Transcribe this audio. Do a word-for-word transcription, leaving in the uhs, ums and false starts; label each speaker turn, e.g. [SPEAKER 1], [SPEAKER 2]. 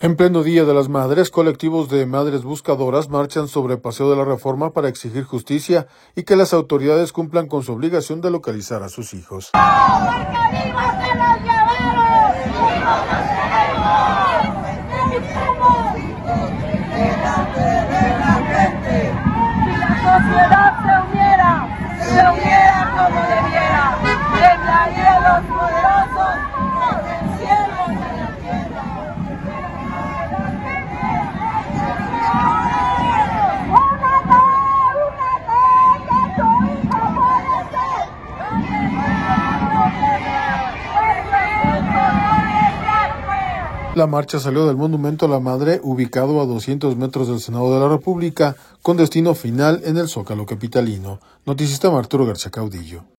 [SPEAKER 1] En pleno Día de las Madres, colectivos de madres buscadoras marchan sobre Paseo de la Reforma para exigir justicia y que las autoridades cumplan con su obligación de localizar a sus hijos.
[SPEAKER 2] ¡Porque vivos se los llevaron! ¡Vivos los queremos! ¡Necesitamos! ¡Delante de la gente! Si la sociedad se uniera, se uniera como debiera, temblaría los poderosos desde el cielo y de la tierra.
[SPEAKER 1] La marcha salió del Monumento a la Madre, ubicado a doscientos metros del Senado de la República, con destino final en el Zócalo capitalino. Noticista Arturo García Caudillo.